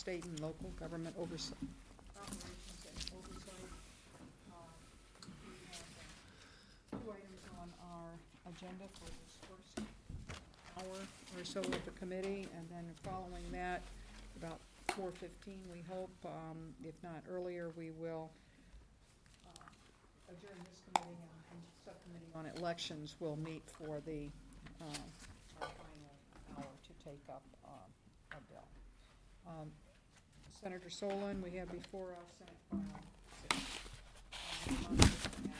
state and local government oversight, operations and oversight. We have 2 items on our agenda for this first hour or so of the committee, and then following that, about 4:15, we hope, if not earlier, we will adjourn this committee, and subcommittee on elections will meet for the our final hour to take up a bill. Senator Solon, we have before us Senate File 6.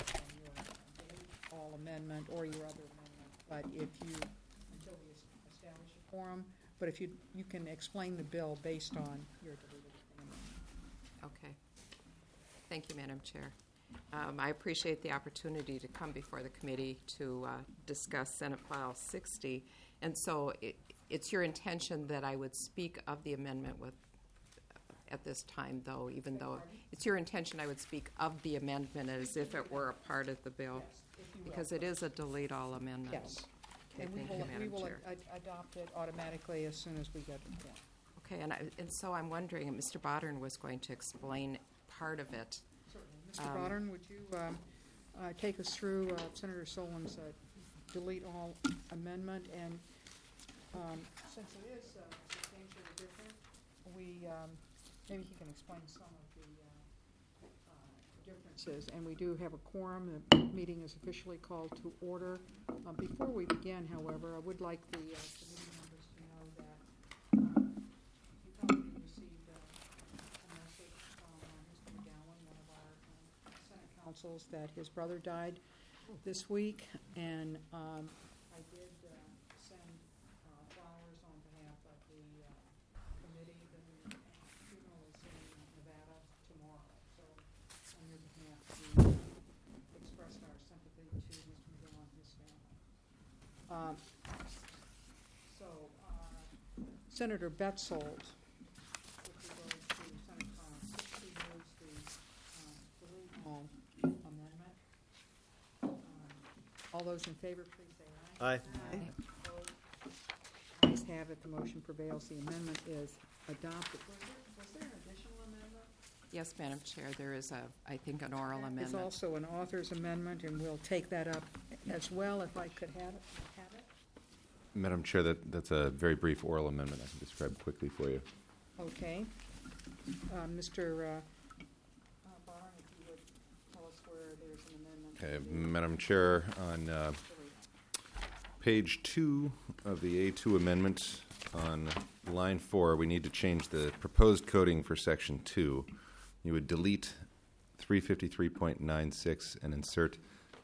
All amendment or your other amendment, but if you, until we establish a quorum, but if you can explain the bill based on your deleted amendment. Okay. Thank you, Madam Chair. I appreciate the opportunity to come before the committee to discuss Senate File 60. And so it's your intention that I would speak of the amendment at this time, though, even though it's your intention I would speak of the amendment as if it were a part of the bill, because it is a delete all amendment. Yes. Okay, And we will adopt it automatically as soon as we get it. Okay, and so I'm wondering, and Mr. Bodern was going to explain part of it. Mr. Bodern, would you take us through Senator Solon's delete all amendment? And since it is substantially different, maybe he can explain some of the differences. And we do have a quorum. The meeting is officially called to order. Before we begin, however, I would like the committee members to know that you probably received a message from Mr. McGowan, one of our Senate counsels, that his brother died this week, and I did send flowers on behalf of the committee. The funeral is in Nevada tomorrow, so on your behalf we expressed our sympathy to Mr. McGowan and his family. Senator Betzold, if we go to Senate File 60, moves the delete all amendment. All those in favor, please say aye. Aye. Opposed? Ayes have it. The motion prevails. The amendment is adopted. Was there an additional amendment? Yes, Madam Chair, there is I think, an oral amendment. There's also an author's amendment, and we'll take that up as well if I could have it. Madam Chair, that's a very brief oral amendment. I can describe quickly for you. Okay. Mr. Barn, if you would tell us where there's an amendment. Okay, Madam Chair, on page 2 of the A2 amendment, on line 4, we need to change the proposed coding for section 2. You would delete 353.96 and insert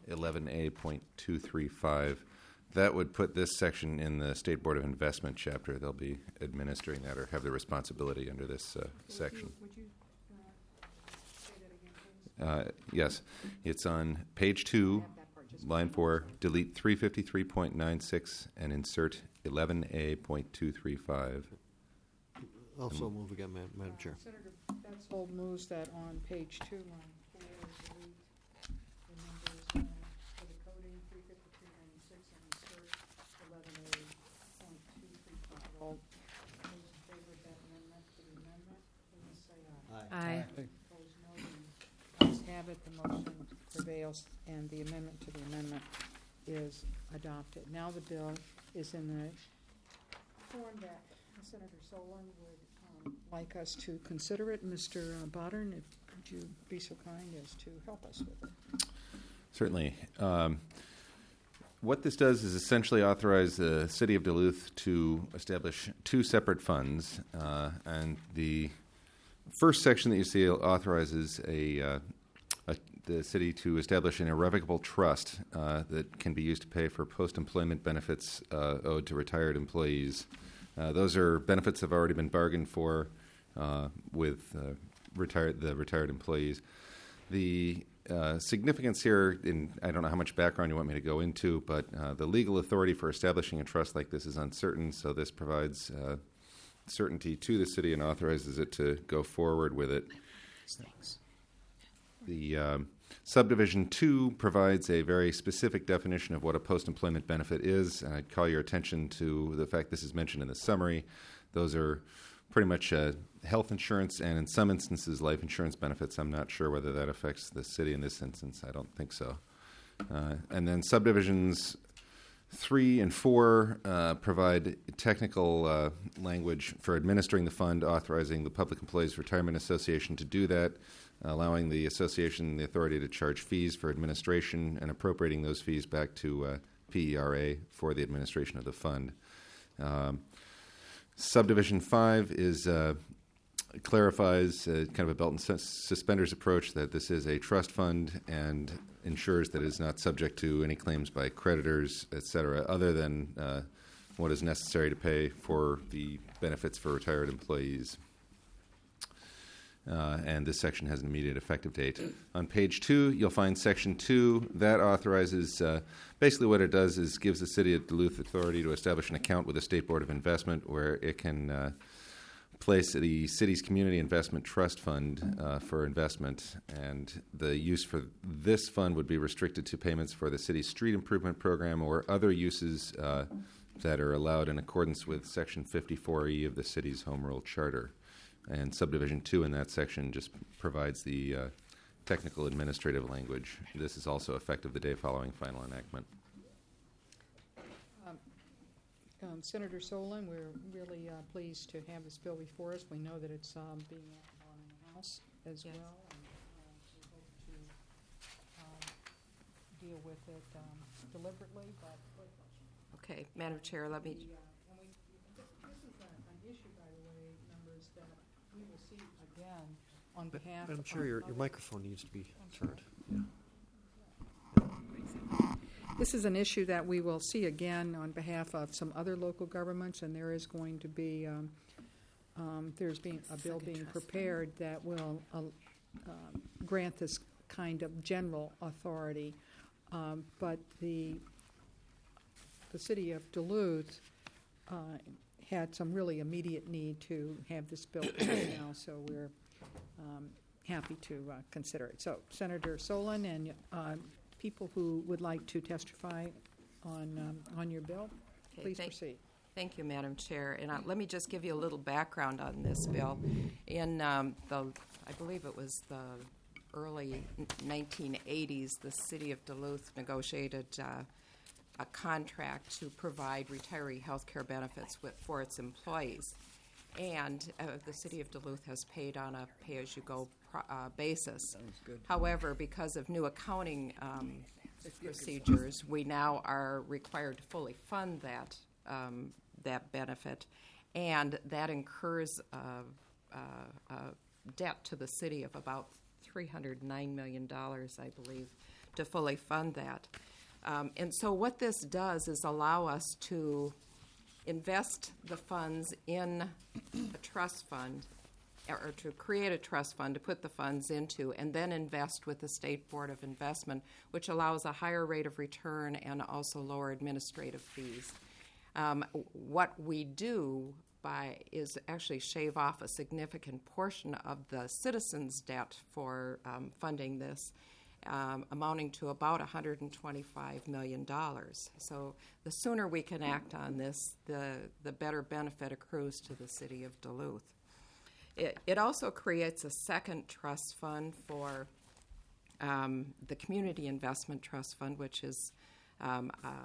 11A.235. That would put this section in the State Board of Investment chapter. They'll be administering that or have the responsibility under this section. Would you say that again, please? Yes. It's on page 2, line 4, delete 353.96 and insert 11A.235. Also move again, Madam Chair. Senator Betzold moves that on page 2, line 4, delete the numbers for the coding 353.96 and insert 11A.235. All those in favor of that amendment to the amendment, please say aye. Aye. Opposed, no. The ayes have it. The motion prevails, and the amendment to the amendment is adopted. Now the bill is in the form that Senator Solon would like us to consider it. Mr. Bodern, would you be so kind as to help us with it? Certainly. What this does is essentially authorize the City of Duluth to establish 2 separate funds. And the first section that you see authorizes the city to establish an irrevocable trust that can be used to pay for post-employment benefits owed to retired employees. Those are benefits that have already been bargained for with the retired employees. The significance here, I don't know how much background you want me to go into, but the legal authority for establishing a trust like this is uncertain, so this provides certainty to the city and authorizes it to go forward with it. Thanks. The Subdivision 2 provides a very specific definition of what a post-employment benefit is, and I'd call your attention to the fact this is mentioned in the summary. Those are pretty much health insurance and, in some instances, life insurance benefits. I'm not sure whether that affects the city in this instance. I don't think so. And then subdivisions 3 and 4 provide technical language for administering the fund, authorizing the Public Employees Retirement Association to do that, allowing the association the authority to charge fees for administration and appropriating those fees back to PERA for the administration of the fund. Subdivision 5 is clarifies kind of a belt and suspenders approach that this is a trust fund and ensures that it is not subject to any claims by creditors, et cetera, other than what is necessary to pay for the benefits for retired employees. And this section has an immediate effective date. On page 2, you'll find section 2. That authorizes, basically what it does is gives the City of Duluth authority to establish an account with the State Board of Investment where it can place the city's community investment trust fund for investment. And the use for this fund would be restricted to payments for the city's street improvement program or other uses that are allowed in accordance with section 54E of the city's Home Rule Charter. And subdivision 2 in that section just provides the technical administrative language. This is also effective the day following final enactment. Senator Solon, we're really pleased to have this bill before us. We know that it's being acted on in the House as Yes. well, and we hope to deal with it deliberately, but Okay, Madam Chair, let me. this is an issue, by the way, members, that we will see again on behalf Madam of Chair, your other- microphone needs to be turned. This is an issue that we will see again on behalf of some other local governments, and there is going to be there's being a bill being prepared that will grant this kind of general authority. But the city of Duluth had some really immediate need to have this bill passed now, so we're happy to consider it. So, Senator Solon and people who would like to testify on your bill, Okay, please proceed. Thank you, Madam Chair. And let me just give you a little background on this bill. In I believe it was the early 1980s, the city of Duluth negotiated a contract to provide retiree health care benefits for its employees. And the city of Duluth has paid on a pay-as-you-go basis. However, because of new accounting procedures, we now are required to fully fund that benefit, and that incurs a debt to the city of about $309 million, I believe, to fully fund that. And so what this does is allow us to invest the funds in a trust fund, or to create a trust fund to put the funds into, and then invest with the State Board of Investment, which allows a higher rate of return and also lower administrative fees. What we do is actually shave off a significant portion of the citizens' debt for funding this, amounting to about $125 million. So the sooner we can act on this, the better benefit accrues to the city of Duluth. It also creates a second trust fund for the Community Investment Trust Fund, which is a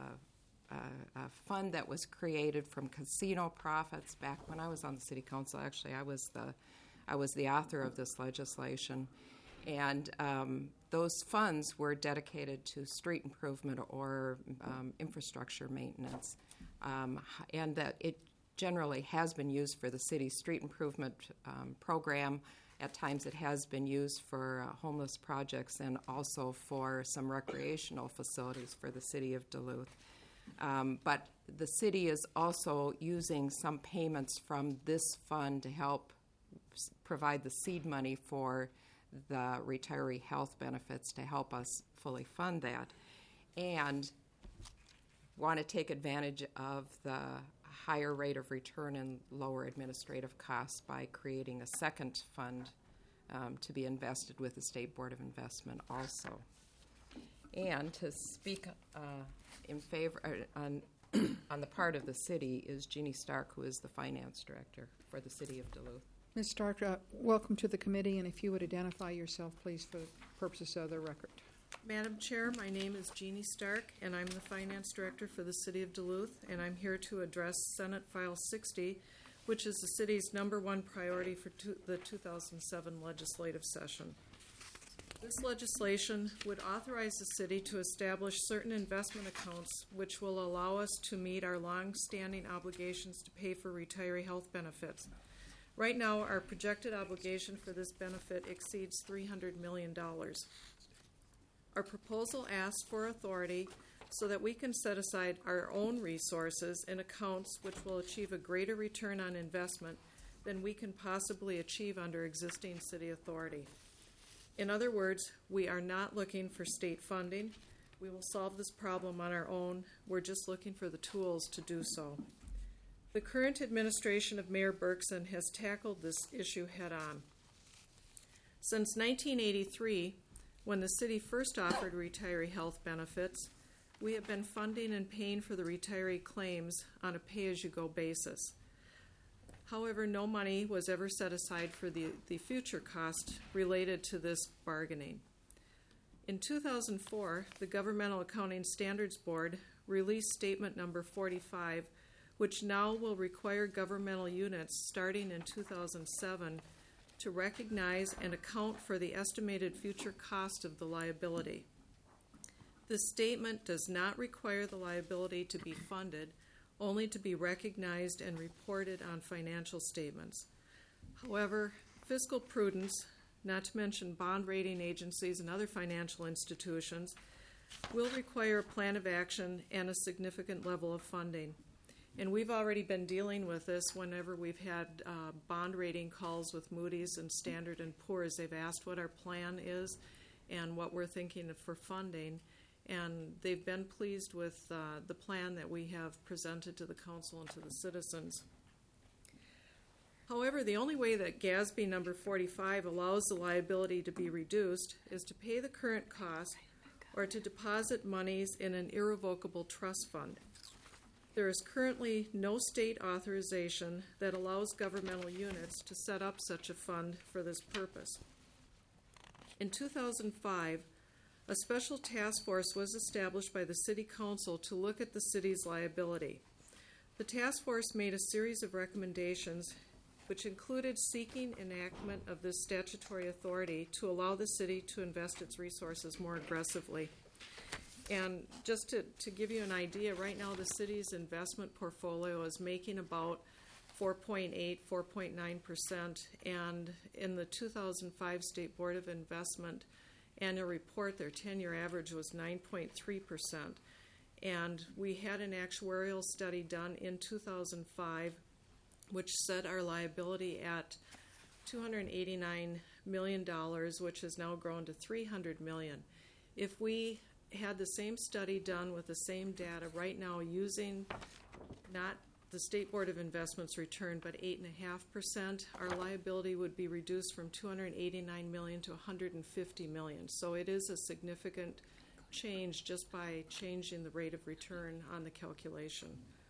fund that was created from casino profits back when I was on the city council. Actually, I was the author of this legislation. And those funds were dedicated to street improvement or infrastructure maintenance, and that it generally has been used for the city's street improvement program. At times it has been used for homeless projects and also for some recreational facilities for the city of Duluth. But the city is also using some payments from this fund to help provide the seed money for the retiree health benefits to help us fully fund that, and want to take advantage of the higher rate of return and lower administrative costs by creating a second fund to be invested with the State Board of Investment also. And to speak in favor on the part of the city is Jeannie Stark, who is the finance director for the city of Duluth. Ms. Stark, welcome to the committee, and if you would identify yourself, please, for purposes of the record. Madam Chair, my name is Jeannie Stark, and I'm the Finance Director for the City of Duluth, and I'm here to address Senate File 60, which is the city's #1 priority for the 2007 legislative session. This legislation would authorize the city to establish certain investment accounts which will allow us to meet our long-standing obligations to pay for retiree health benefits. Right now, our projected obligation for this benefit exceeds $300 million. Our proposal asks for authority so that we can set aside our own resources in accounts which will achieve a greater return on investment than we can possibly achieve under existing city authority. In other words, we are not looking for state funding. We will solve this problem on our own. We're just looking for the tools to do so. The current administration of Mayor Berkson has tackled this issue head-on. Since 1983, when the city first offered retiree health benefits, we have been funding and paying for the retiree claims on a pay-as-you-go basis. However, no money was ever set aside for the future cost related to this bargaining. In 2004, the Governmental Accounting Standards Board released Statement Number 45, which now will require governmental units starting in 2007 to recognize and account for the estimated future cost of the liability. This statement does not require the liability to be funded, only to be recognized and reported on financial statements. However, fiscal prudence, not to mention bond rating agencies and other financial institutions, will require a plan of action and a significant level of funding. And we've already been dealing with this whenever we've had bond rating calls with Moody's and Standard & Poor's. They've asked what our plan is and what we're thinking for funding. And they've been pleased with the plan that we have presented to the council and to the citizens. However, the only way that GASB number 45 allows the liability to be reduced is to pay the current cost or to deposit monies in an irrevocable trust fund. There is currently no state authorization that allows governmental units to set up such a fund for this purpose. In 2005, a special task force was established by the City Council to look at the city's liability. The task force made a series of recommendations which included seeking enactment of this statutory authority to allow the city to invest its resources more aggressively. And just to give you an idea, right now the city's investment portfolio is making about 4.8, 4.9%, and in the 2005 State Board of Investment annual report, their 10-year average was 9.3%. And we had an actuarial study done in 2005 which set our liability at $289 million, which has now grown to $300 million. If we had the same study done with the same data right now using not the State Board of Investment's return, but 8.5%, our liability would be reduced from $289 million to $150 million. So it is a significant change just by changing the rate of return on the calculation.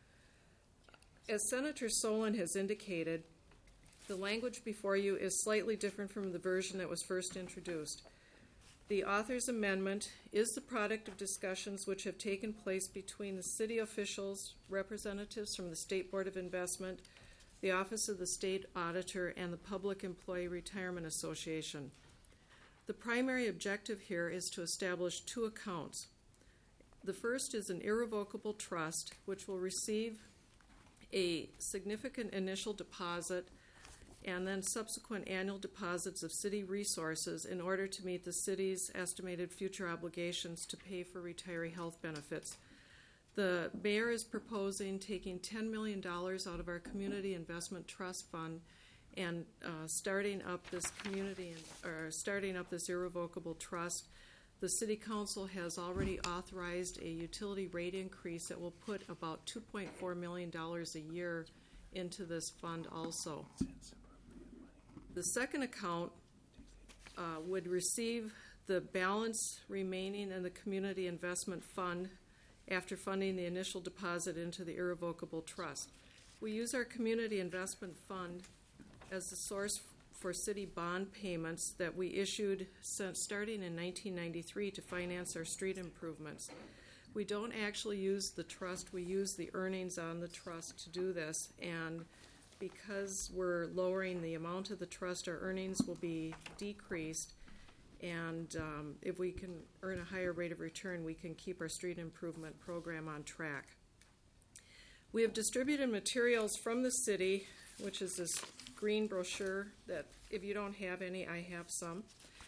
As Senator Solon has indicated, the language before you is slightly different from the version that was first introduced. The author's amendment is the product of discussions which have taken place between the city officials, representatives from the State Board of Investment, the Office of the State Auditor, and the Public Employee Retirement Association. The primary objective here is to establish two accounts. The first is an irrevocable trust, which will receive a significant initial deposit and then subsequent annual deposits of city resources in order to meet the city's estimated future obligations to pay for retiree health benefits. The mayor is proposing taking $10 million out of our Community Investment Trust Fund and starting up this irrevocable trust. The City Council has already authorized a utility rate increase that will put about $2.4 million a year into this fund also. The second account would receive the balance remaining in the Community Investment Fund after funding the initial deposit into the irrevocable trust. We use our community investment fund as the source for city bond payments that we issued since starting in 1993 to finance our street improvements. We don't actually use the trust, we use the earnings on the trust to do this, and because we're lowering the amount of the trust, our earnings will be decreased, and if we can earn a higher rate of return, we can keep our street improvement program on track. We have distributed materials from the city, which is this green brochure that if you don't have any, I have some.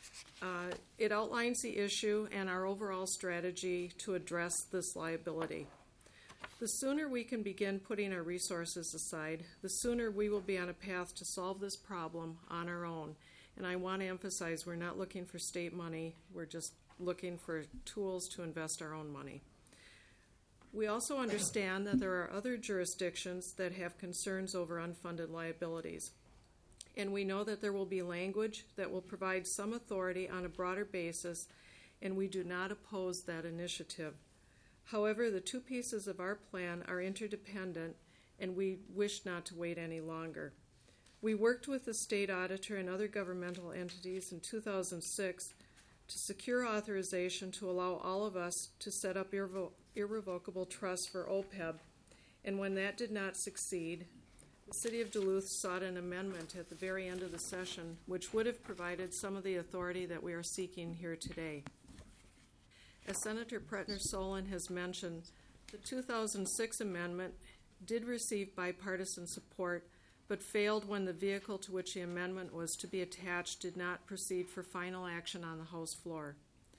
It outlines the issue and our overall strategy to address this liability. The sooner we can begin putting our resources aside, the sooner we will be on a path to solve this problem on our own. And I want to emphasize we're not looking for state money, we're just looking for tools to invest our own money. We also understand that there are other jurisdictions that have concerns over unfunded liabilities. And we know that there will be language that will provide some authority on a broader basis, and we do not oppose that initiative. However, the two pieces of our plan are interdependent, and we wish not to wait any longer. We worked with the state auditor and other governmental entities in 2006 to secure authorization to allow all of us to set up irrevocable trusts for OPEB, and when that did not succeed, the City of Duluth sought an amendment at the very end of the session, which would have provided some of the authority that we are seeking here today. As Senator Pretner-Solon has mentioned, the 2006 amendment did receive bipartisan support, but failed when the vehicle to which the amendment was to be attached did not proceed for final action on the House floor.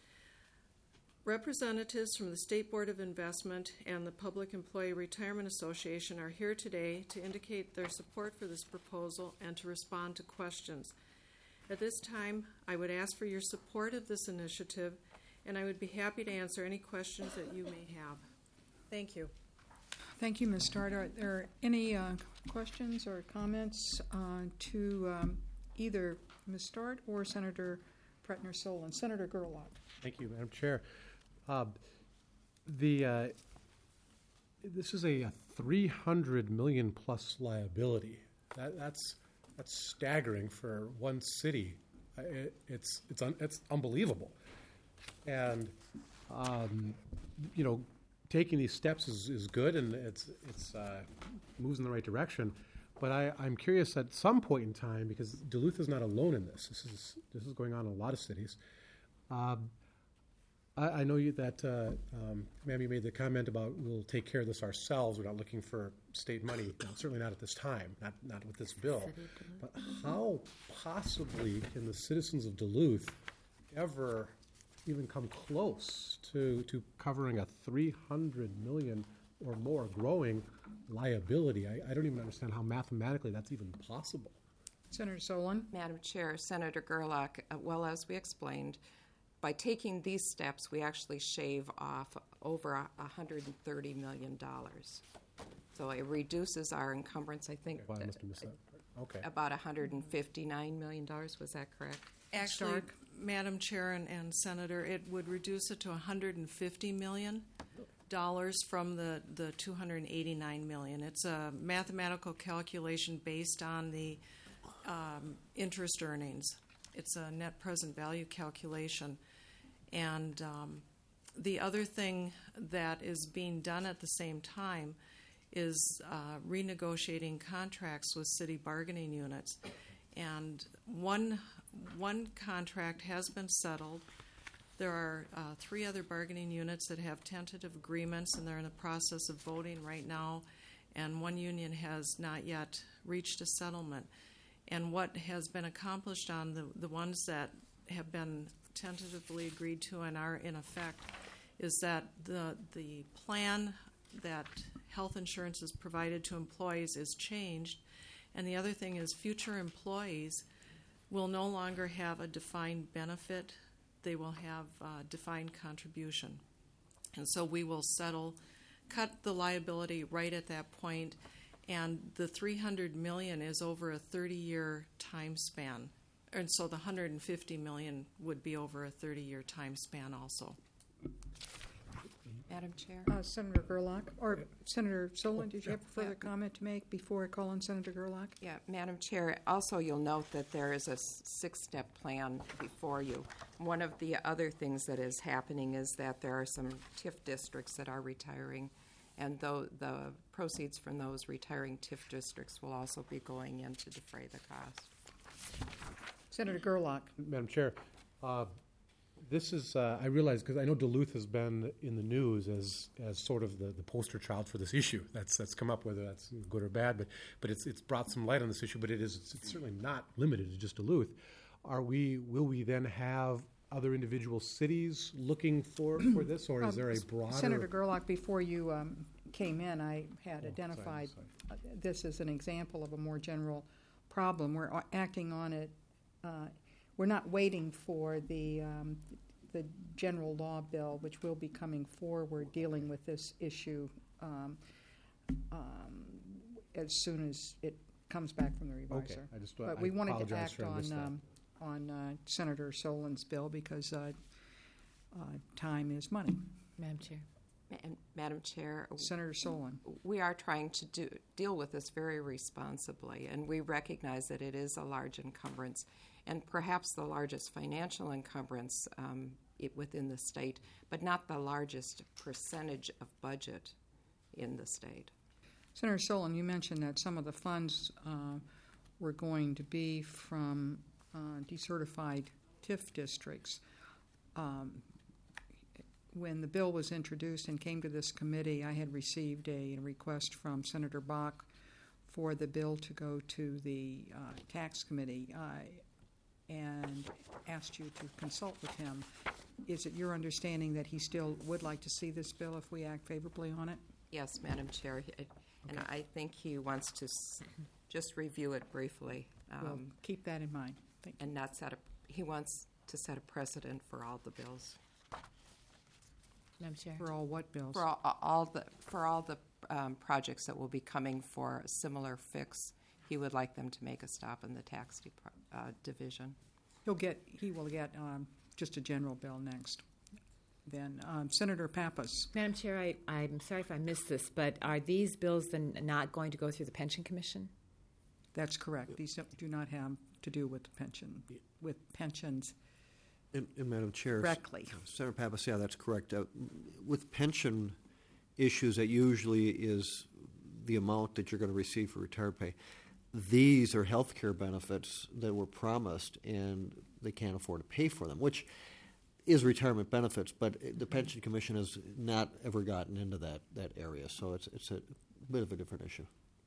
Representatives from the State Board of Investment and the Public Employee Retirement Association are here today to indicate their support for this proposal and to respond to questions. At this time, I would ask for your support of this initiative, and I would be happy to answer any questions that you may have. Thank you. Thank you, Ms. Start. Are there any questions or comments to either Ms. Start or Senator Pretner-Solon? Senator Gerlach. Thank you, Madam Chair. This is a $300 million plus liability. That's staggering for one city. It's unbelievable, and taking these steps is good, and it's moves in the right direction. But I'm curious at some point in time, because Duluth is not alone in this. This is going on in a lot of cities. I know that ma'am, you made the comment about we'll take care of this ourselves. We're not looking for state money. No, certainly not at this time. Not with this bill. But how possibly can the citizens of Duluth ever even come close to covering a $300 million or more growing liability? I don't even understand how mathematically that's even possible. Senator Solon. Madam Chair, Senator Gerlach, well, as we explained, by taking these steps, we actually shave off over $130 million. So it reduces our encumbrance, I think, Well, I must have missed that part. Okay. about $159 million. Was that correct? Actually, Stark. Madam Chair and Senator, it would reduce it to $150 million from the $289 million. It's a mathematical calculation based on the interest earnings. It's a net present value calculation. And the other thing that is being done at the same time is renegotiating contracts with city bargaining units. And one contract has been settled. There are 3 other bargaining units that have tentative agreements, and they're in the process of voting right now. And one union has not yet reached a settlement. And what has been accomplished on the ones that have been tentatively agreed to and are in effect is that the plan that health insurance is provided to employees is changed. And the other thing is future employees will no longer have a defined benefit. They will have a defined contribution. And so we will cut the liability right at that point. And the $300 million is over a 30-year time span. And so the $150 million would be over a 30-year time span also. Madam Chair? Senator Gerlach, or Senator Solon, did you have a further Yeah. comment to make before I call on Senator Gerlach? Yeah, Madam Chair, also you'll note that there is a six-step plan before you. One of the other things that is happening is that there are some TIF districts that are retiring, and the proceeds from those retiring TIF districts will also be going in to defray the cost. Senator Gerlach. Madam Chair, this is, I realize, because I know Duluth has been in the news as sort of the poster child for this issue that's come up, whether that's good or bad, but it's brought some light on this issue, but it's certainly not limited to just Duluth. Will we then have other individual cities looking for this, or is there a broader? Senator Gerlach, before you came in, I had sorry. identified this as an example of a more general problem. We're acting on it. We're not waiting for the general law bill, which will be coming forward dealing with this issue as soon as it comes back from the reviser. Okay, But we wanted to apologize act for I missed that. on Senator Solon's bill because time is money. Madam Chair. Madam Chair, Senator Solon. we are trying to deal with this very responsibly, and we recognize that it is a large encumbrance, and perhaps the largest financial encumbrance within the state, but not the largest percentage of budget in the state. Senator Solon, you mentioned that some of the funds were going to be from decertified TIF districts. When the bill was introduced and came to this committee, I had received a request from Senator Bach for the bill to go to the tax committee and asked you to consult with him. Is it your understanding that he still would like to see this bill if we act favorably on it? Yes, Madam Chair, and I think he wants to just review it briefly, Well, keep that in mind. Thank you. and not he wants to set a precedent for all the bills. Madam Chair. For all what bills? For all the projects that will be coming for a similar fix, he would like them to make a stop in the tax division. He will get just a general bill next. Then Senator Pappas. Madam Chair, I'm sorry if I missed this, but are these bills then not going to go through the Pension Commission? That's correct. These do not have to do with pensions And Madam Chair. directly. Senator Pappas, yeah, that's correct. With pension issues, that usually is the amount that you're going to receive for retired pay. These are health care benefits that were promised, and they can't afford to pay for them, which is retirement benefits, but the Pension Commission has not ever gotten into that area, so it's a bit of a different issue.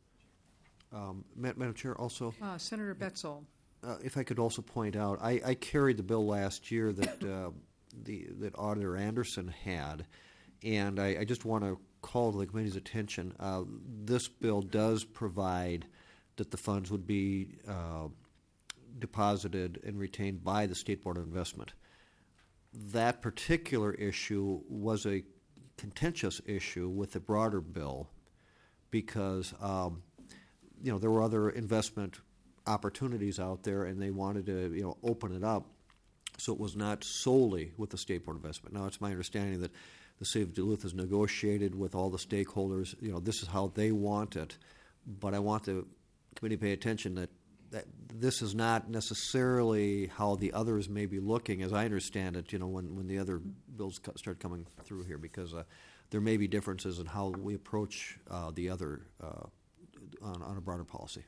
Madam Chair, also, Senator Betzel. if I could also point out, I carried the bill last year that that Auditor Anderson had, and I just want to call to the committee's attention. This bill does provide that the funds would be deposited and retained by the State Board of Investment. That particular issue was a contentious issue with the broader bill because there were other investment opportunities out there, and they wanted to open it up so it was not solely with the State Board of Investment. Now, it's my understanding that the City of Duluth has negotiated with all the stakeholders. This is how they want it, but I want the committee to pay attention that this is not necessarily how the others may be looking, as I understand it, when the other bills start coming through here, because there may be differences in how we approach the other on a broader policy.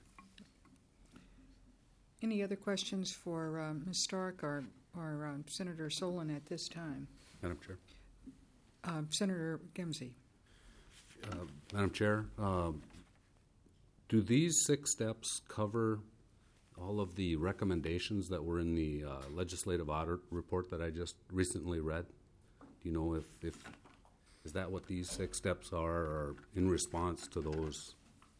Any other questions for Ms. Stark or Senator Solon at this time? Madam Chair. Senator Gimsey. Madam Chair, do these 6 steps cover all of the recommendations that were in the legislative audit report that I just recently read? Do you know if is that what these 6 steps are, or in response to those?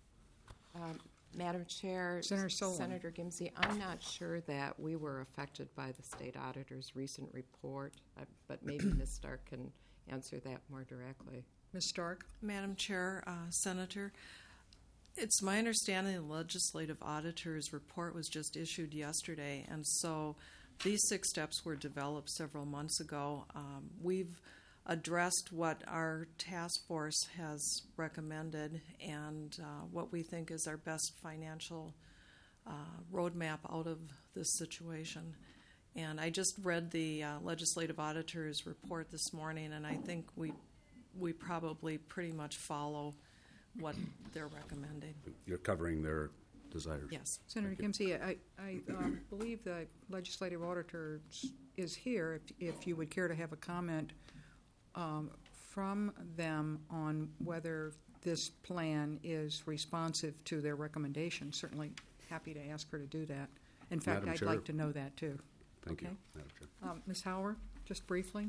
Madam Chair, Senator Solon. Senator Gimsey, I'm not sure that we were affected by the state auditor's recent report, but maybe Ms. Stark can answer that more directly. Ms. Stark. Madam Chair, Senator, it's my understanding the legislative auditor's report was just issued yesterday, and so these 6 steps were developed several months ago. We've addressed what our task force has recommended and what we think is our best financial roadmap out of this situation. And I just read the legislative auditor's report this morning, and I think we probably pretty much follow what they're recommending. You're covering their desires. Yes. Senator Kimsey, I believe the legislative auditor is here. If you would care to have a comment from them on whether this plan is responsive to their recommendation, certainly happy to ask her to do that. In fact, Madam I'd Chair. like to know that too. Thank you, Okay. Madam Chair. Ms. Hauer, just briefly.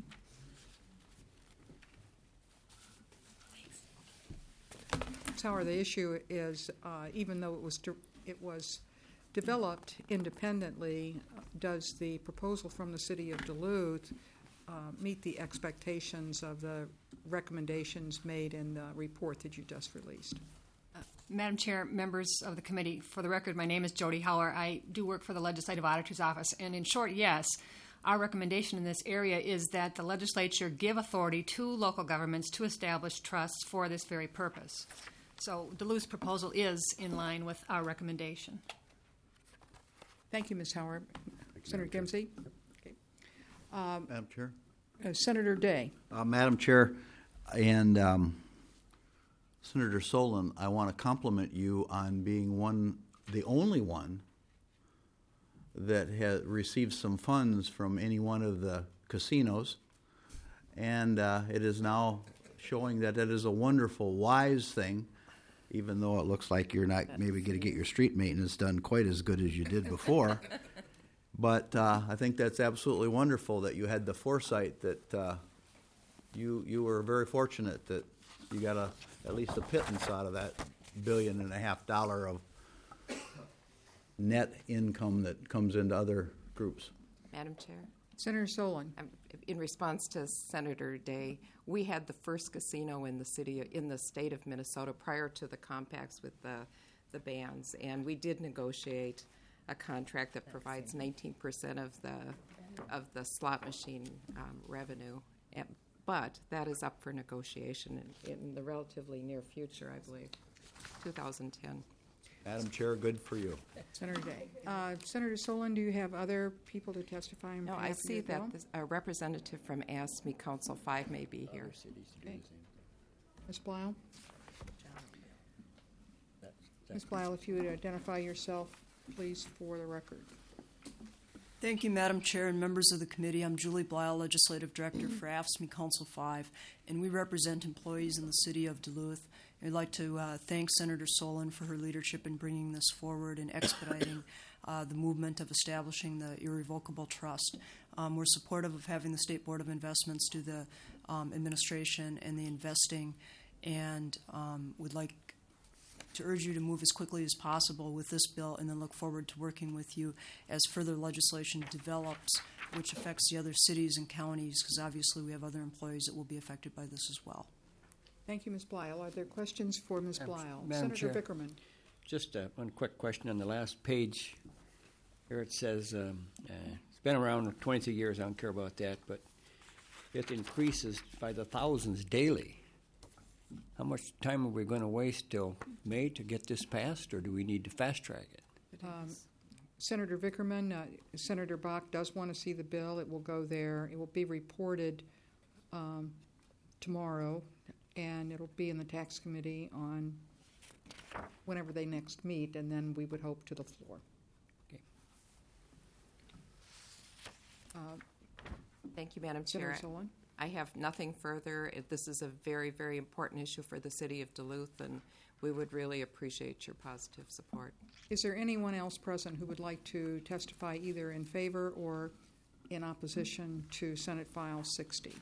Ms. Hauer, the issue is, even though it was developed independently, does the proposal from the City of Duluth meet the expectations of the recommendations made in the report that you just released? Madam Chair, members of the committee, for the record, my name is Jody Hauer. I do work for the Legislative Auditor's Office, and in short, yes, our recommendation in this area is that the legislature give authority to local governments to establish trusts for this very purpose. So Duluth's proposal is in line with our recommendation. Thank you, Ms. Hauer. Senator Madam Kimsey? Okay. Madam Chair? Senator Day? Madam Chair, and Senator Solon, I want to compliment you on being the only one that has received some funds from any one of the casinos, and it is now showing that it is a wonderful, wise thing, even though it looks like you're not maybe going to get your street maintenance done quite as good as you did before. But I think that's absolutely wonderful that you had the foresight that you were very fortunate that you got at least a pittance out of that $1.5 billion of net income that comes into other groups. Madam Chair? Senator Solon? In response to Senator Day, we had the first casino in the state of Minnesota prior to the compacts with the bands, and we did negotiate a contract that provides 19% of the slot machine revenue. But that is up for negotiation in the relatively near future, I believe, 2010. Madam Chair, good for you. Senator Day. Senator Solon, do you have other people to testify on No, behalf I of see your that bill? a representative from ASME Council 5 may be here. Okay. Ms. Blau? Ms. Blau, if you would identify yourself, please, for the record. Thank you, Madam Chair and members of the committee. I'm Julie Blau, Legislative Director for AFSCME Council 5, and we represent employees in the city of Duluth. I'd like to thank Senator Solon for her leadership in bringing this forward and expediting the movement of establishing the irrevocable trust. We're supportive of having the State Board of Investments do the administration and the investing, and would like to urge you to move as quickly as possible with this bill, and then look forward to working with you as further legislation develops, which affects the other cities and counties, because obviously we have other employees that will be affected by this as well. Thank you, Ms. Blau. Are there questions for Ms. Blau? Madam Senator Chair. Vickerman? Just one quick question on the last page. Here it says, it's been around 23 years, I don't care about that, but it increases by the thousands daily. How much time are we going to waste till May to get this passed, or do we need to fast track it? Senator Vickerman, Senator Bach does want to see the bill. It will go there. It will be reported tomorrow, and it'll be in the tax committee on whenever they next meet, and then we would hope to the floor. Okay. Thank you, Madam Chair. Senator Solon? I have nothing further. This is a very, very important issue for the city of Duluth, and we would really appreciate your positive support. Is there anyone else present who would like to testify either in favor or in opposition to Senate File 60?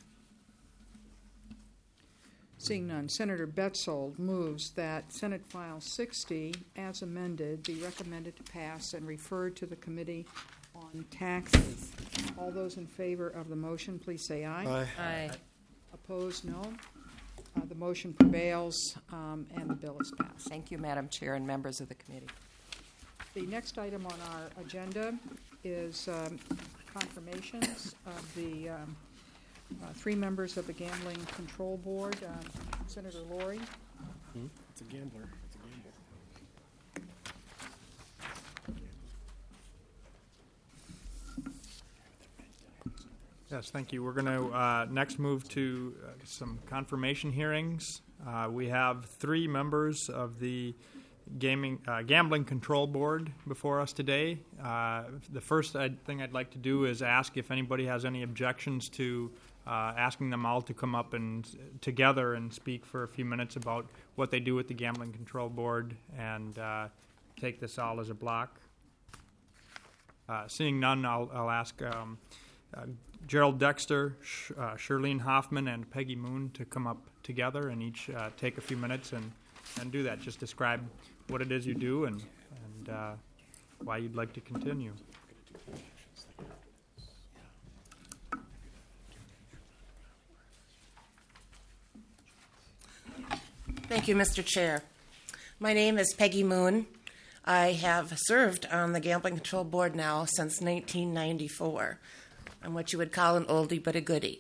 Seeing none, Senator Betzold moves that Senate File 60, as amended, be recommended to pass and referred to the Committee on Taxes. All those in favor of the motion, please say aye. Aye. Aye. Opposed, no. The motion prevails, and the bill is passed. Thank you, Madam Chair and members of the committee. The next item on our agenda is confirmations of the 3 members of the Gambling Control Board. Senator Laurie. It's a gambler. It's a gamble. Yes, thank you. We're going to next move to some confirmation hearings. We have 3 members of the Gambling Control Board before us today. The first thing I'd like to do is ask if anybody has any objections to asking them all to come up and together and speak for a few minutes about what they do with the Gambling Control Board and take this all as a block. Seeing none, I'll ask Gerald Dexter, Shirlene Hoffman, and Peggy Moon to come up together and each take a few minutes and do that. Just describe what it is you do and why you'd like to continue. Thank you, Mr. Chair. My name is Peggy Moon. I have served on the Gambling Control Board now since 1994. I'm what you would call an oldie but a goodie.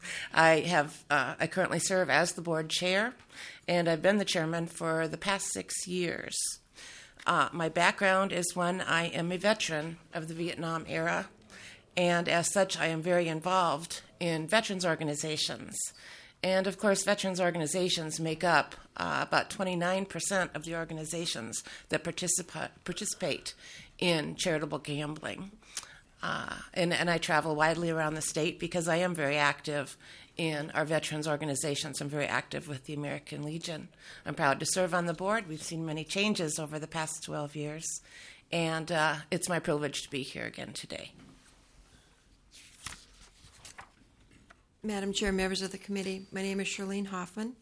I currently serve as the board chair, and I've been the chairman for the past 6 years. My background is one, I am a veteran of the Vietnam era, and as such, I am very involved in veterans organizations. And of course, veterans organizations make up about 29% of the organizations that participate in charitable gambling. And I travel widely around the state because I am very active in our veterans organizations. I'm very active with the American Legion. I'm proud to serve on the board. We've seen many changes over the past 12 years, and it's my privilege to be here again today. Madam Chair, members of the committee, my name is Shirlene Hoffman.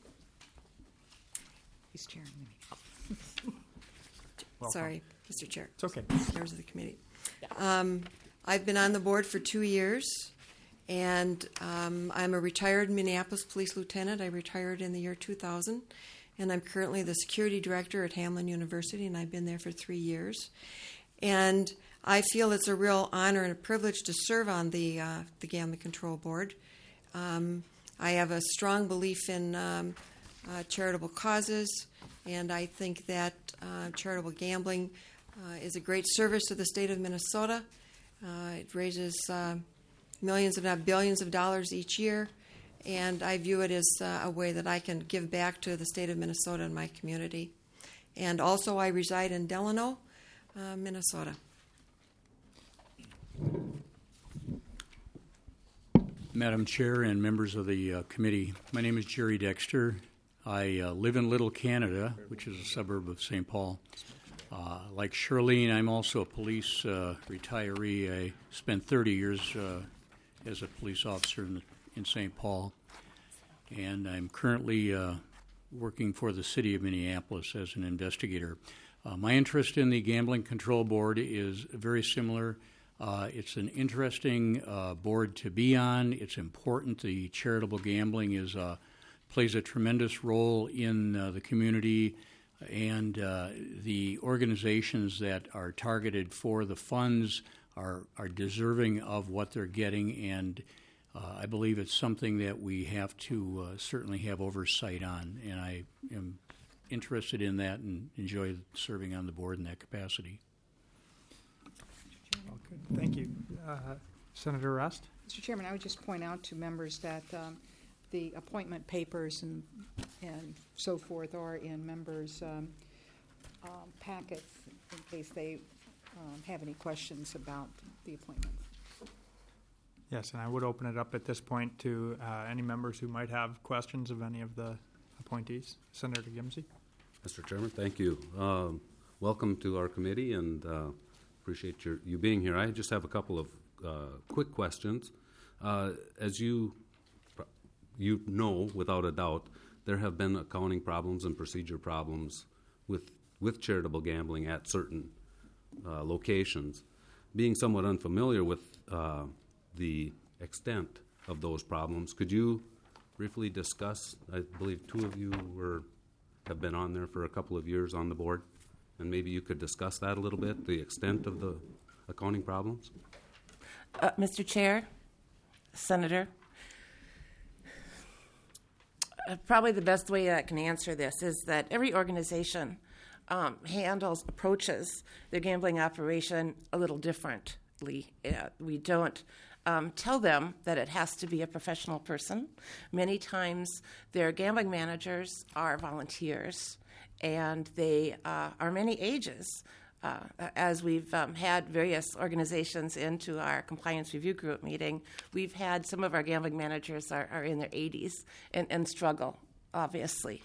He's chairing me. Sorry, Mr. Chair. It's okay. Members of the committee. I've been on the board for 2 years, and I'm a retired Minneapolis police lieutenant. I retired in the year 2000, and I'm currently the security director at Hamline University, and I've been there for 3 years. And I feel it's a real honor and a privilege to serve on the Gambling Control Board. I have a strong belief in charitable causes, and I think that charitable gambling is a great service to the state of Minnesota. It raises millions, if not billions, of dollars each year, and I view it as a way that I can give back to the state of Minnesota and my community. And also, I reside in Delano, Minnesota. Madam Chair and members of the committee, my name is Jerry Dexter. I live in Little Canada, which is a suburb of St. Paul. Like Shirlene, I'm also a police retiree. I spent 30 years as a police officer in St. Paul, and I'm currently working for the city of Minneapolis as an investigator. My interest in the Gambling Control Board is very similar. It's an interesting board to be on. It's important. The charitable gambling plays a tremendous role in the community, and the organizations that are targeted for the funds are deserving of what they're getting, and I believe it's something that we have to certainly have oversight on, and I am interested in that and enjoy serving on the board in that capacity. Good. Thank you. Senator Rust? Mr. Chairman, I would just point out to members that the appointment papers and so forth are in members' packets in case they have any questions about the appointment. Yes, and I would open it up at this point to any members who might have questions of any of the appointees. Senator Gimsey? Mr. Chairman, thank you. Welcome to our committee, and appreciate you being here. I just have a couple of quick questions. As you know, without a doubt, there have been accounting problems and procedure problems with charitable gambling at certain locations. Being somewhat unfamiliar with the extent of those problems, could you briefly discuss? I believe two of you have been on there for a couple of years on the board, and maybe you could discuss that a little bit, the extent of the accounting problems? Mr. Chair, Senator, probably the best way I can answer this is that every organization approaches their gambling operation a little differently. We don't tell them that it has to be a professional person. Many times their gambling managers are volunteers, and they are many ages. As we've had various organizations into our compliance review group meeting, we've had some of our gambling managers are in their 80s and struggle, obviously.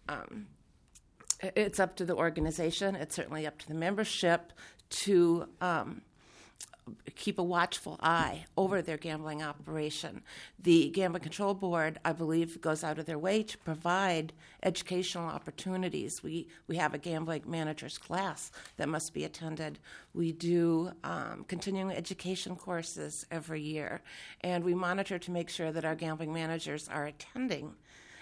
It's up to the organization. It's certainly up to the membership to keep a watchful eye over their gambling operation. The Gambling Control Board, I believe, goes out of their way to provide educational opportunities. We have a gambling managers class that must be attended. We do continuing education courses every year, and we monitor to make sure that our gambling managers are attending.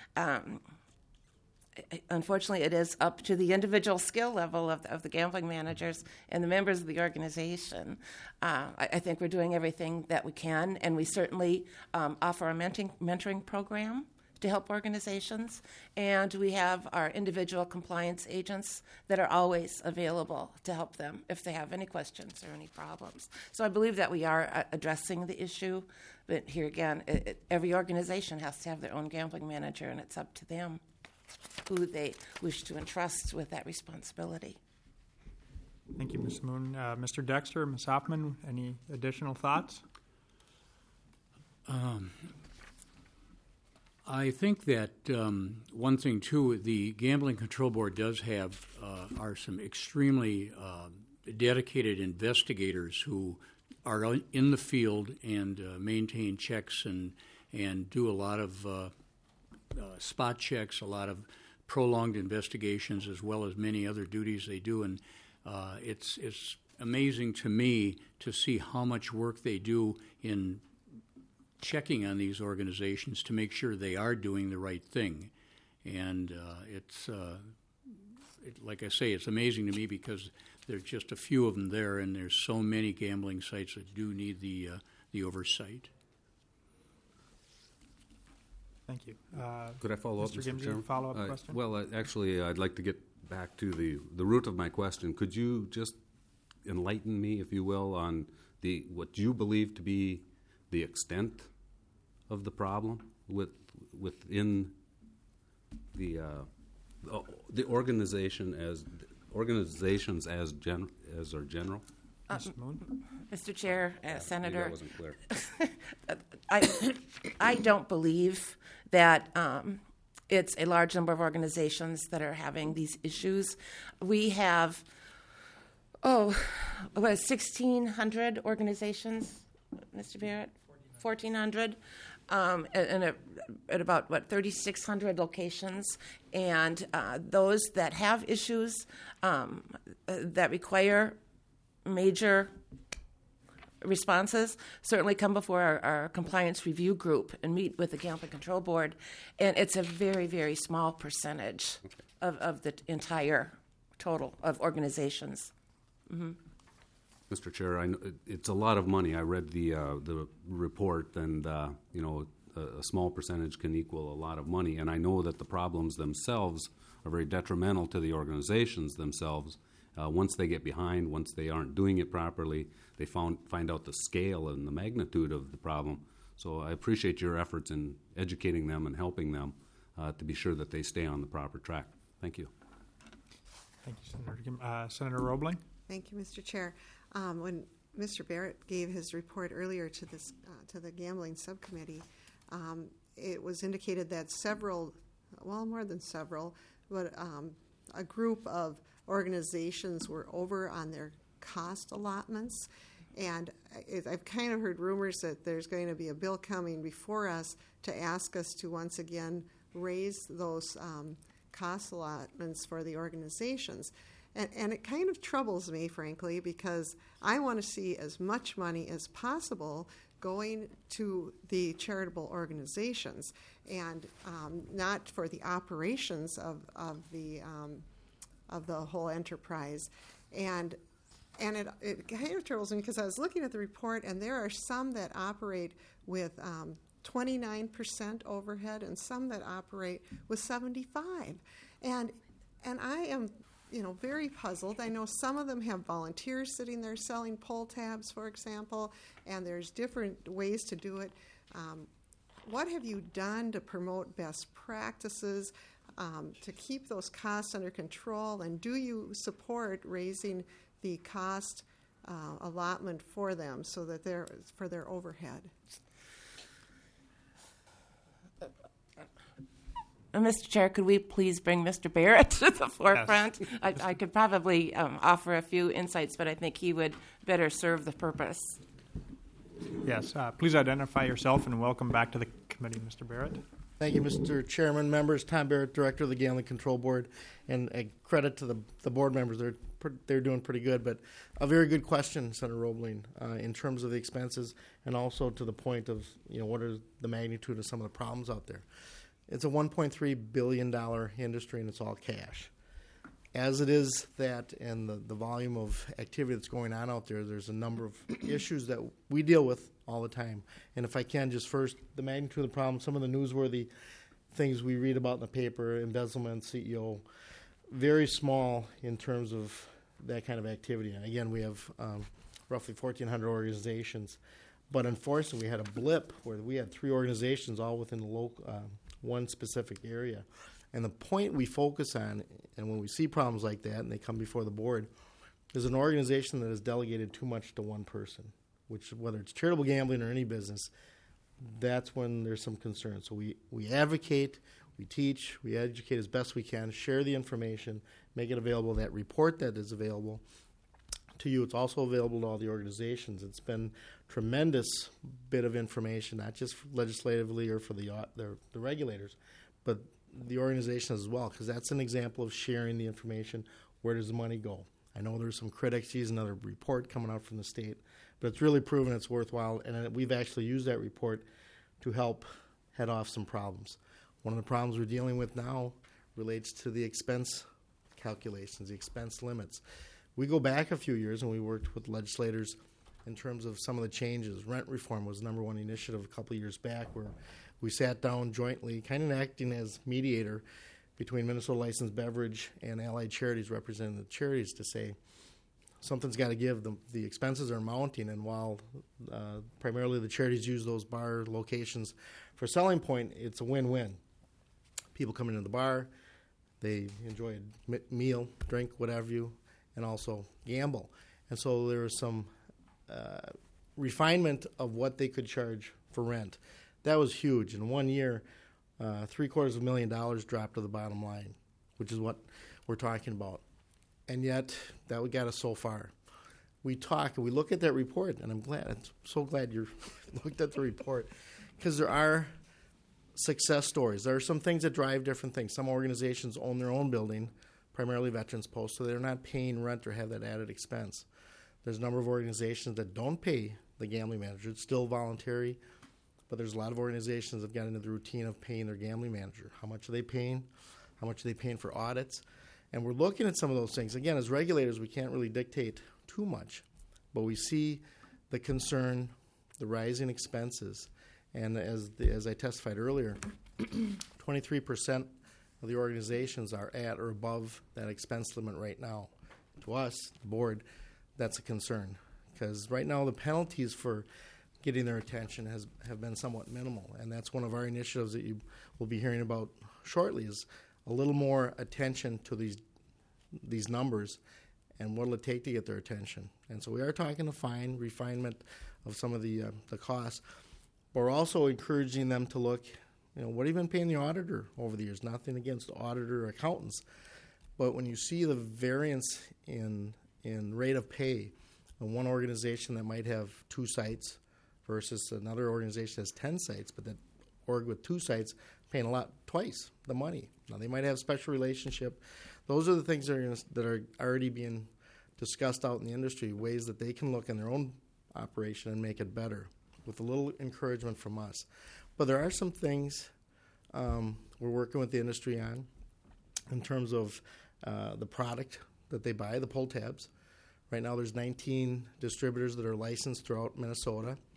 Unfortunately, it is up to the individual skill level of the gambling managers and the members of the organization. I think we're doing everything that we can, and we certainly offer a mentoring program to help organizations, and we have our individual compliance agents that are always available to help them if they have any questions or any problems. So I believe that we are addressing the issue, but here again, every organization has to have their own gambling manager, and it's up to them who they wish to entrust with that responsibility. Thank you, Ms. Moon. Mr. Dexter, Ms. Hoffman, any additional thoughts? I think that one thing, too, the Gambling Control Board does have are some extremely dedicated investigators who are in the field and maintain checks and do a lot of spot checks, a lot of prolonged investigations, as well as many other duties they do. And it's amazing to me to see how much work they do in checking on these organizations to make sure they are doing the right thing. And like I say, it's amazing to me because there's just a few of them there, and there's so many gambling sites that do need the oversight. Thank you. Could I follow up, Mr. Mr. Gimsey, Chairman? follow-up question? Well, actually, I'd like to get back to the root of my question. Could you just enlighten me, if you will, on what you believe to be the extent of the problem within the organizations as are general? Mr. Chair, Senator, maybe I wasn't clear. I don't believe that it's a large number of organizations that are having these issues. We have, about 1,600 organizations, Mr. Barrett? 1,400. And at about, 3,600 locations. And those that have issues that require major responses certainly come before our compliance review group and meet with the Gambling Control Board, and it's a very, very small percentage of the entire total of organizations. Mm-hmm. Mr. Chair, I know it's a lot of money. I read the report, and a small percentage can equal a lot of money, and I know that the problems themselves are very detrimental to the organizations themselves. Once they get behind, once they aren't doing it properly, they find out the scale and the magnitude of the problem. So I appreciate your efforts in educating them and helping them to be sure that they stay on the proper track. Thank you. Thank you, Senator. Senator Roebling? Thank you, Mr. Chair. When Mr. Barrett gave his report earlier to this to the gambling subcommittee, it was indicated that more than several, but a group of organizations were over on their cost allotments, and I've kind of heard rumors that there's going to be a bill coming before us to ask us to once again raise those cost allotments for the organizations. And it kind of troubles me, frankly, because I want to see as much money as possible going to the charitable organizations and not for the operations of the whole enterprise. And it kind of troubles me because I was looking at the report, and there are some that operate with 29% overhead, and some that operate with 75. And I am, very puzzled. I know some of them have volunteers sitting there selling pull tabs, for example, and there's different ways to do it. What have you done to promote best practices, to keep those costs under control, and do you support raising the cost allotment for them so that for their overhead? Mr. Chair, could we please bring Mr. Barrett to the forefront? Yes. I could probably offer a few insights, but I think he would better serve the purpose. Yes, please identify yourself and welcome back to the committee, Mr. Barrett. Thank you, Mr. Chairman, members. Tom Barrett, Director of the Gambling Control Board, and a credit to the board members. They're doing pretty good, but a very good question, Senator Roebling, in terms of the expenses and also to the point of what are the magnitude of some of the problems out there. It's a $1.3 billion industry, and it's all cash. As it is that and the volume of activity that's going on out there, there's a number of issues that we deal with all the time. And if I can, just first, the magnitude of the problem, some of the newsworthy things we read about in the paper, embezzlement, CEO, very small in terms of that kind of activity. And again, we have roughly 1,400 organizations. But unfortunately, we had a blip where we had 3 organizations all within the local one specific area. And the point we focus on, and when we see problems like that and they come before the board, is an organization that has delegated too much to one person, which whether it's charitable gambling or any business, that's when there's some concern. So we advocate, we teach, we educate as best we can, share the information, make it available. That report that is available to you, it's also available to all the organizations. It's been tremendous bit of information, not just legislatively or for the regulators, but the organizations as well, because that's an example of sharing the information. Where does the money go? I know there's some critics. Here's another report coming out from the state, but it's really proven it's worthwhile, and we've actually used that report to help head off some problems. One of the problems we're dealing with now relates to the expense calculations, the expense limits. We go back a few years, and we worked with legislators in terms of some of the changes. Rent reform was the number one initiative a couple of years back, where we sat down jointly, kind of acting as mediator between Minnesota Licensed Beverage and Allied Charities, representing the charities, to say something's got to give. The expenses are mounting, and while primarily the charities use those bar locations for selling point, it's a win-win. People come into the bar, they enjoy a meal, drink, whatever you, and also gamble. And so there was some refinement of what they could charge for rent. That was huge. In 1 year, $750,000 dropped to the bottom line, which is what we're talking about. And yet, that got us so far. We talk and we look at that report, and I'm so glad you looked at the report, because there are success stories. There are some things that drive different things. Some organizations own their own building, primarily Veterans Post, so they're not paying rent or have that added expense. There's a number of organizations that don't pay the gambling manager. It's still voluntary, but there's a lot of organizations that have got into the routine of paying their gambling manager. How much are they paying? How much are they paying for audits? And we're looking at some of those things. Again, as regulators, we can't really dictate too much, but we see the concern, the rising expenses. And as I testified earlier, 23% of the organizations are at or above that expense limit right now. To us, the board, that's a concern, because right now the penalties for getting their attention have been somewhat minimal, and that's one of our initiatives that you will be hearing about shortly, is a little more attention to these numbers and what will it take to get their attention. And so we are talking a fine refinement of some of the costs, but we're also encouraging them to look, what have you been paying the auditor over the years? Nothing against auditor or accountants, but when you see the variance in rate of pay, in one organization that might have 2 sites versus another organization that has 10 sites, but that org with 2 sites paying twice the money. Now, they might have special relationship. Those are the things that are already being discussed out in the industry, ways that they can look in their own operation and make it better, with a little encouragement from us. But there are some things we're working with the industry on in terms of the product that they buy, the pull tabs. Right now there's 19 distributors that are licensed throughout Minnesota.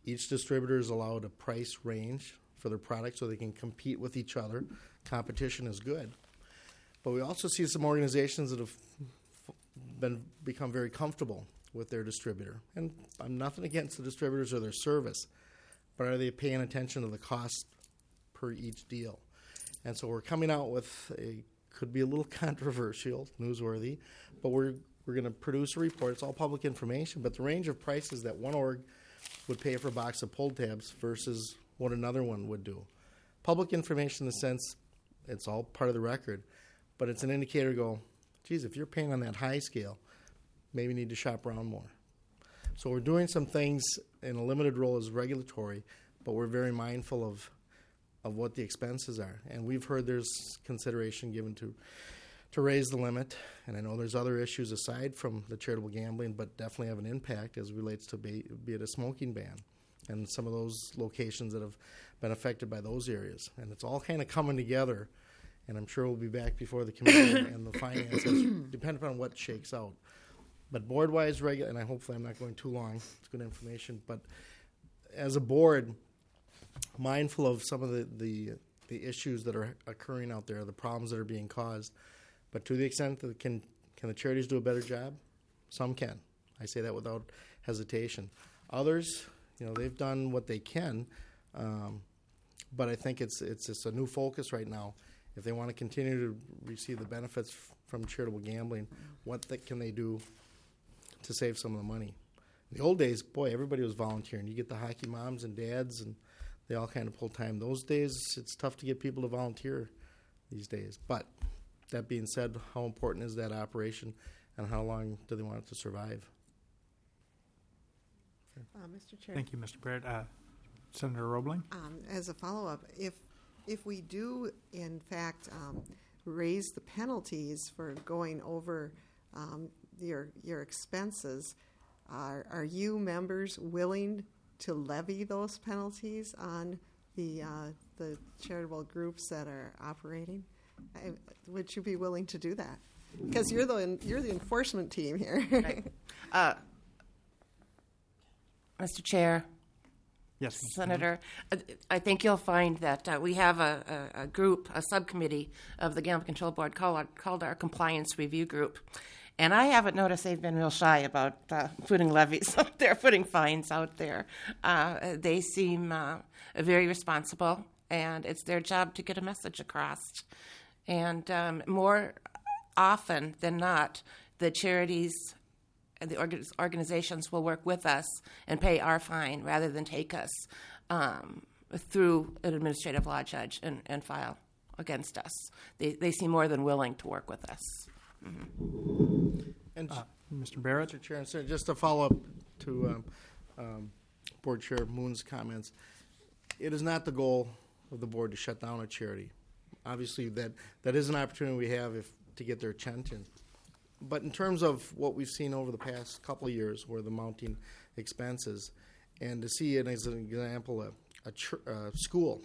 Each distributor is allowed a price range for their product so they can compete with each other. Competition is good. But we also see some organizations that have become very comfortable with their distributor. And I'm nothing against the distributors or their service, but are they paying attention to the cost per each deal? And so we're coming out with could be a little controversial, newsworthy, but we're going to produce a report. It's all public information, but the range of prices that one org would pay for a box of pull tabs versus what another one would do. Public information in the sense it's all part of the record, but it's an indicator to go, geez, if you're paying on that high scale, maybe you need to shop around more. So we're doing some things in a limited role as regulatory, but we're very mindful of what the expenses are. And we've heard there's consideration given to raise the limit. And I know there's other issues aside from the charitable gambling, but definitely have an impact as it relates to be it a smoking ban and some of those locations that have been affected by those areas. And it's all kind of coming together. And I'm sure we'll be back before the committee and the finances, depending upon what shakes out. But board-wise, and hopefully I'm not going too long, it's good information, but as a board, mindful of some of the issues that are occurring out there, the problems that are being caused, but to the extent that can the charities do a better job? Some can. I say that without hesitation. Others, they've done what they can, but I think it's just a new focus right now. If they want to continue to receive the benefits from charitable gambling, what can they do to save some of the money? In the old days, boy, everybody was volunteering. You get the hockey moms and dads, and they all kind of pull time. Those days, it's tough to get people to volunteer these days. But that being said, how important is that operation, and how long do they want it to survive? Mr. Chair. Thank you, Mr. Barrett. Senator Roebling? As a follow-up, if we do, in fact, raise the penalties for going over your expenses, are you members willing to levy those penalties on the charitable groups that are operating? Would you be willing to do that? Because you're the enforcement team here. Right. Mr. Chair. Yes, Senator, I think you'll find that we have a group, a subcommittee of the Gambling Control Board called our Compliance Review Group. And I haven't noticed they've been real shy about putting levies out there, putting fines out there. They seem very responsible, and it's their job to get a message across. And more often than not, the charities and the organizations will work with us and pay our fine rather than take us through an administrative law judge and file against us. They seem more than willing to work with us. Mm-hmm. And Mr. Barrett? Mr. Chair, so just to follow up to Board Chair Moon's comments, it is not the goal of the board to shut down a charity. Obviously, that is an opportunity we have to get their attention. But in terms of what we've seen over the past couple of years, where the mounting expenses, and to see it as an example, a school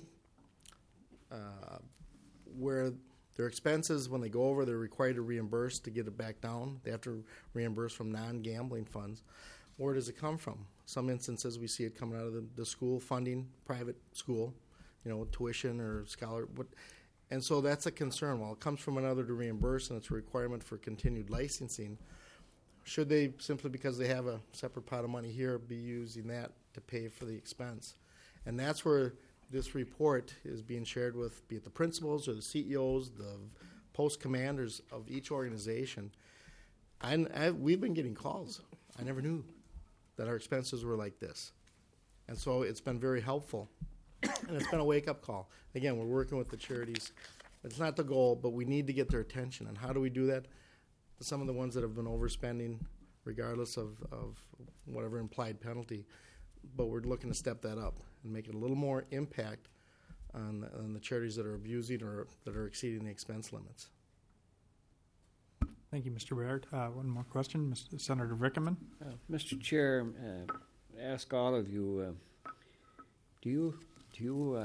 where their expenses, when they go over, they're required to reimburse to get it back down. They have to reimburse from non-gambling funds. Where does it come from? Some instances we see it coming out of the school funding, private school, tuition or scholar. And so that's a concern. While it comes from another to reimburse and it's a requirement for continued licensing, should they, simply because they have a separate pot of money here, be using that to pay for the expense? And that's where this report is being shared with, be it the principals or the CEOs, the post commanders of each organization. We've been getting calls. I never knew that our expenses were like this. And so it's been very helpful. And it's been a wake-up call. Again, we're working with the charities. It's not the goal, but we need to get their attention. And how do we do that? Some of the ones that have been overspending, regardless of whatever implied penalty, but we're looking to step that up and make it a little more impact on the charities that are abusing or that are exceeding the expense limits. Thank you, Mr. Barrett. One more question, Senator Vickerman. Mr. Chair, ask all of you, do you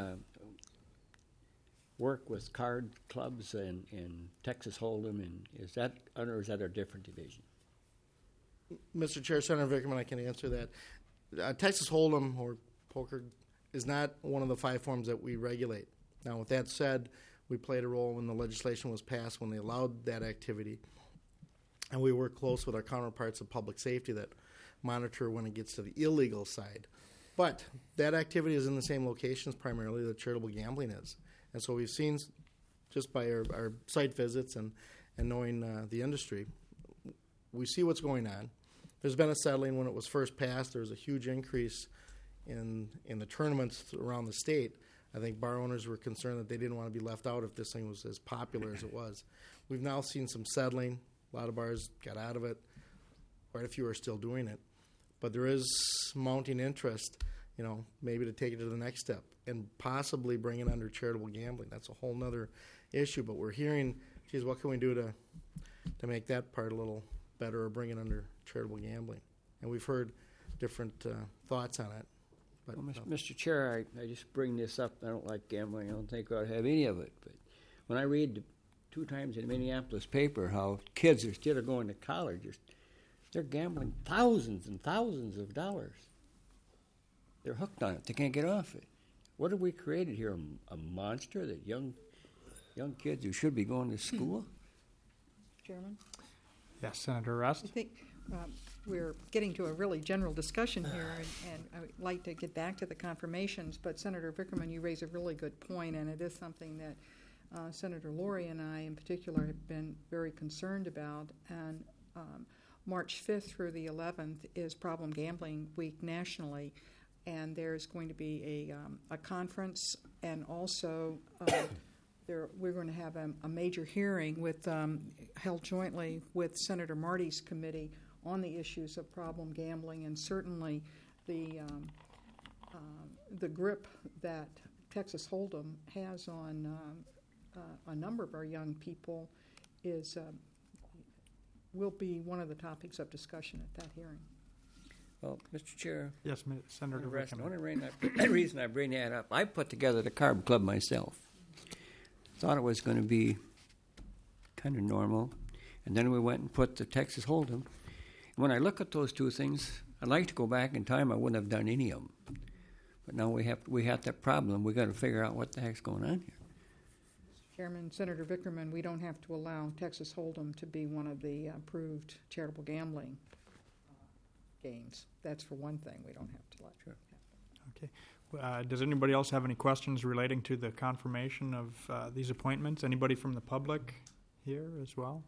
work with card clubs and Texas Hold'em, and is that a different division? Mr. Chair, Senator Vickerman, I can answer that. Texas Hold'em, or Poker is not one of the 5 forms that we regulate. Now, with that said, we played a role when the legislation was passed, when they allowed that activity. And we work close with our counterparts of public safety that monitor when it gets to the illegal side. But that activity is in the same locations primarily that charitable gambling is. And so we've seen, just by our site visits and knowing the industry, we see what's going on. There's been a settling. When it was first passed, there was a huge increase in the tournaments around the state. I think bar owners were concerned that they didn't want to be left out if this thing was as popular as it was. We've now seen some settling. A lot of bars got out of it. Quite a few are still doing it. But there is mounting interest, maybe to take it to the next step and possibly bring it under charitable gambling. That's a whole other issue. But we're hearing, geez, what can we do to make that part a little better or bring it under charitable gambling? And we've heard different thoughts on it. But, well, Mr. Chair, I just bring this up. I don't like gambling. I don't think we ought to have any of it. But when I read 2 times in the Minneapolis paper how kids, instead of going to college, they're gambling thousands and thousands of dollars. They're hooked on it. They can't get off it. What have we created here? A monster that young kids who should be going to school? Chairman? Yes, Senator Rust. I think we're getting to a really general discussion here, and I would like to get back to the confirmations, but Senator Vickerman, you raise a really good point, and it is something that Senator Laurie and I in particular have been very concerned about. And March 5th through the 11th is Problem Gambling Week nationally, and there's going to be a conference, and also we're going to have a major hearing held jointly with Senator Marty's committee on the issues of problem gambling, and certainly the grip that Texas Hold'em has on a number of our young people will be one of the topics of discussion at that hearing. Well, Mr. Chair. Yes, Senator Rust. The only reason I bring that up, I put together the Carbon Club myself. Thought it was going to be kind of normal, and then we went and put the Texas Hold'em. When I look at those 2 things, I'd like to go back in time. I wouldn't have done any of them. But now we have that problem. We've got to figure out what the heck's going on here. Mr. Chairman, Senator Vickerman, we don't have to allow Texas Hold'em to be one of the approved charitable gambling games. That's for one thing we don't have to let happen. Okay. Does anybody else have any questions relating to the confirmation of these appointments? Anybody from the public here as well?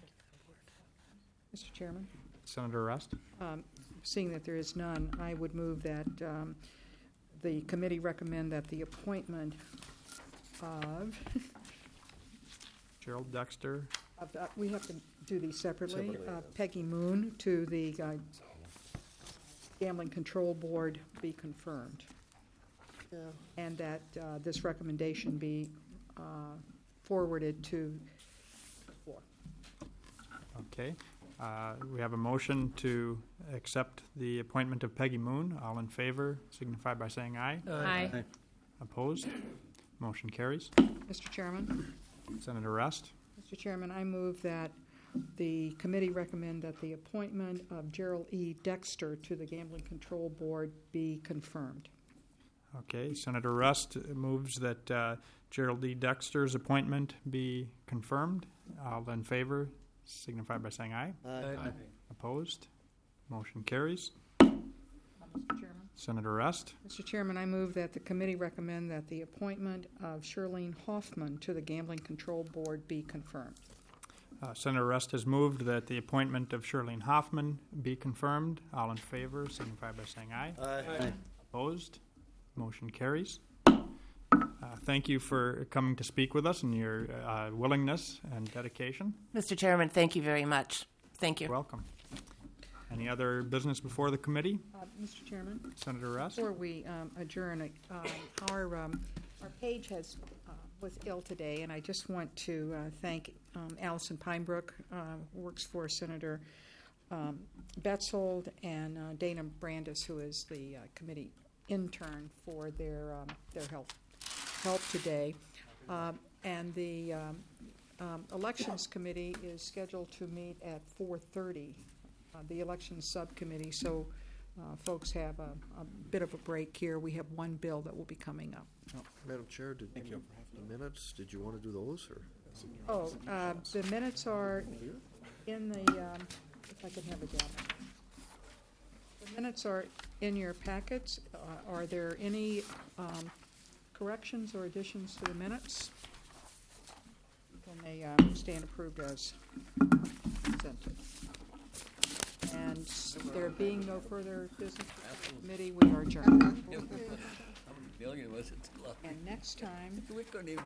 Mr. Chairman? Senator Rust? Seeing that there is none, I would move that the committee recommend that the appointment of Gerald Dexter. We have to do these separately. Peggy Moon to the Gambling Control Board be confirmed. Yeah. And that this recommendation be forwarded to the floor. Okay. We have a motion to accept the appointment of Peggy Moon. All in favor signify by saying aye. Aye. Aye. Opposed? Motion carries. Mr. Chairman? Senator Rust? Mr. Chairman, I move that the committee recommend that the appointment of Gerald E. Dexter to the Gambling Control Board be confirmed. Okay. Senator Rust moves that Gerald E. Dexter's appointment be confirmed. All in favor signify by saying aye. Aye. Opposed? Motion carries. Mr. Chairman? Senator Rust? Mr. Chairman, I move that the committee recommend that the appointment of Shirlene Hoffman to the Gambling Control Board be confirmed. Senator Rust has moved that the appointment of Shirlene Hoffman be confirmed. All in favor signify by saying aye. Aye. Opposed? Motion carries. Thank you for coming to speak with us and your willingness and dedication. Mr. Chairman, thank you very much. Thank you. You're welcome. Any other business before the committee? Mr. Chairman? Senator Rust? Before we adjourn, our page was ill today, and I just want to thank Allison Pinebrook, who works for Senator Betzold, and Dana Brandis, who is the committee intern, for their help today. And the Elections Committee is scheduled to meet at 4:30, the Elections Subcommittee. So folks have a bit of a break here, we have one bill that will be coming up. Madam Chair, the minutes, did you want to do those, or? The minutes are in the, if I can have a gavel. The minutes are in your packets. Are there any corrections or additions to the minutes? Can they stand approved as presented? And there being no further business for the committee, we are adjourned. Billion was it? And next time,